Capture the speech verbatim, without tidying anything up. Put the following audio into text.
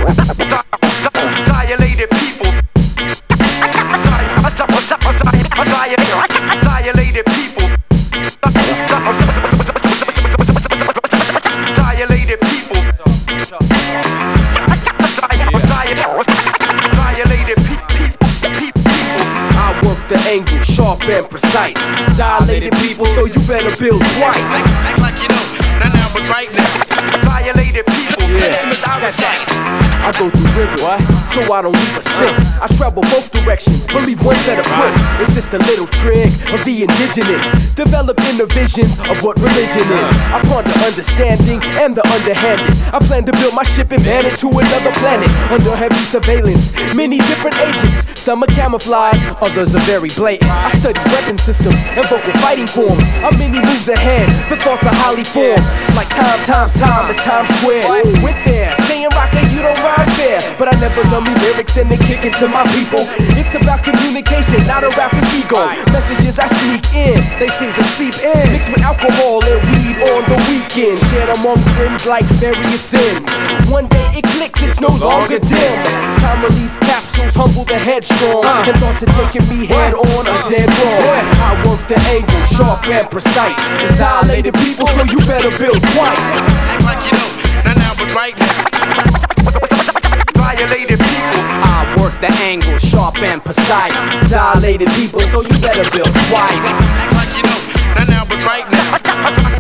Dilated peoples. Dilated peoples. Dilated peoples. Dilated peoples. I work the angle, sharp and precise. Dilated people, so you better build twice. Act like you know, not now but right now. Dilated peoples. Yeah, I go through rivers, what? So I don't leave a sink. I travel both directions, believe one set of prints. It's just a little trick of the indigenous. Develop inner visions of what religion is. I ponder understanding and the underhanded. I plan to build my ship and man it to another planet under heavy surveillance. Many different agents, some are camouflage, others are very blatant. I study weapon systems and vocal fighting forms. I'm many moves ahead, the thoughts are highly formed. Like time times time is Times Square. Went there, saying rocker, you don't rhyme fair. But I never dummy lyrics and then kick it to my people. It's about communication, not a rapper's ego. Messages I sneak in, they seem to seep in. Mixed with alcohol and weed on the weekend. Shared among friends like various sins. One day it clicks, it's no longer dim. Time release capsules humble the headstrong. And thought to taking me head on a dead wrong. I work the angle, sharp and precise. Dilated people, so you better build twice. Act like you know, not now but right now. Dilated peoples. I work the angle, sharp and precise. Dilated people, so you better build twice. Act like you know, not now but right now.